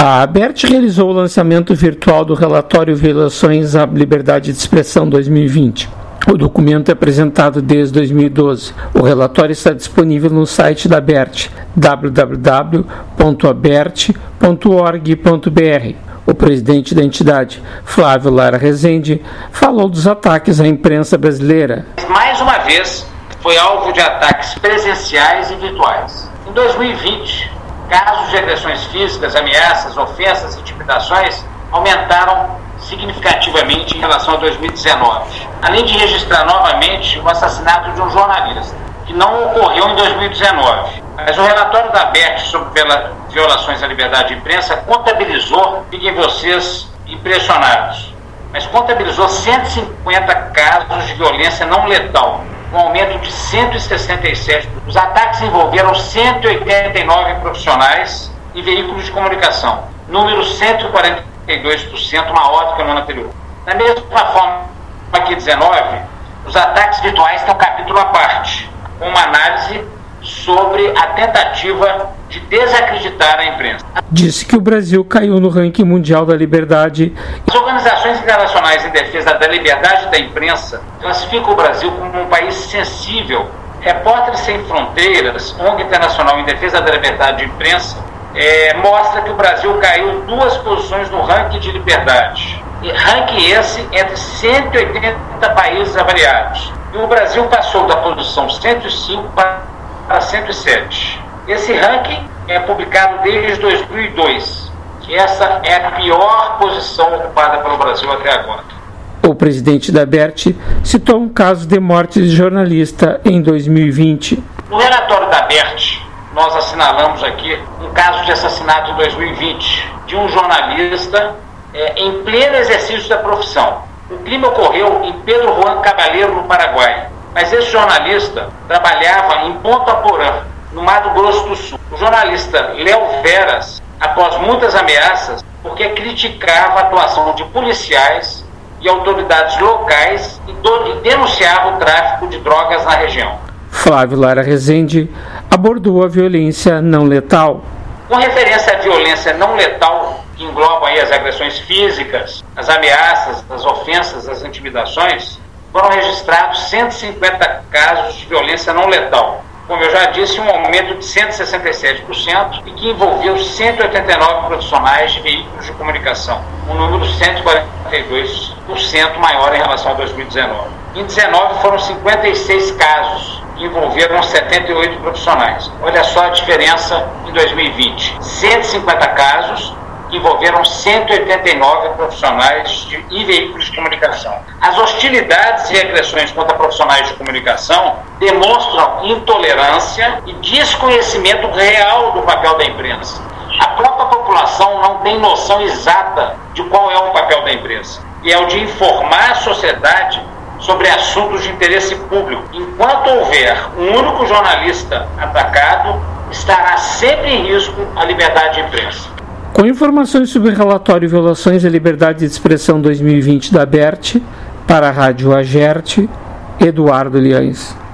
A ABERT realizou o lançamento virtual do relatório Violações à Liberdade de Expressão 2020. O documento é apresentado desde 2012. O relatório está disponível no site da ABERT, www.abert.org.br. O presidente da entidade, Flávio Lara Rezende, falou dos ataques à imprensa brasileira. Mais uma vez, foi alvo de ataques presenciais e virtuais. Em 2020, casos de agressões físicas, ameaças, ofensas e intimidações aumentaram significativamente em relação a 2019, além de registrar novamente o assassinato de um jornalista, que não ocorreu em 2019. Mas o relatório da ABERT sobre violações à liberdade de imprensa contabilizou, fiquem vocês impressionados, mas contabilizou 150 casos de violência não letal, um aumento de 167%. Os ataques envolveram 189 profissionais e veículos de comunicação, número 142% maior do que no ano anterior. Da mesma forma que 19, os ataques virtuais têm um capítulo à parte, com uma análise sobre a tentativa de desacreditar a imprensa. Disse que o Brasil caiu no ranking mundial da liberdade. As organizações internacionais em defesa da liberdade da imprensa classificam o Brasil como um país sensível. Repórteres Sem Fronteiras, ONG Internacional em Defesa da Liberdade de Imprensa, mostra que o Brasil caiu 2 posições no ranking de liberdade. E ranking esse entre 180 países avaliados. E o Brasil passou da posição 105 para 107. Esse ranking é publicado desde 2002, que essa é a pior posição ocupada pelo Brasil até agora. O presidente da ABERT citou um caso de morte de jornalista em 2020. No relatório da ABERT, nós assinalamos aqui um caso de assassinato em 2020 de um jornalista em pleno exercício da profissão. O crime ocorreu em Pedro Juan Cabaleiro, no Paraguai. Mas esse jornalista trabalhava em Ponta Porã, no Mato Grosso do Sul. O jornalista Léo Veras, após muitas ameaças, porque criticava a atuação de policiais e autoridades locais e denunciava o tráfico de drogas na região. Flávio Lara Rezende abordou a violência não letal. Com referência à violência não letal, que engloba aí as agressões físicas, as ameaças, as ofensas, as intimidações, foram registrados 150 casos de violência não letal. Como eu já disse, um aumento de 167% e que envolveu 189 profissionais de veículos de comunicação, um número 142% maior em relação a 2019. Em 2019 foram 56 casos que envolveram 78 profissionais. Olha só a diferença em 2020. 150 casos que envolveram 189 profissionais e veículos de comunicação. As hostilidades e agressões contra profissionais de comunicação demonstram intolerância e desconhecimento real do papel da imprensa. A própria população não tem noção exata de qual é o papel da imprensa, e é o de informar a sociedade sobre assuntos de interesse público. Enquanto houver um único jornalista atacado, estará sempre em risco a liberdade de imprensa. Com informações sobre o relatório Violações à Liberdade de Expressão 2020 da ABERT, para a Rádio Agerte, Eduardo Liães.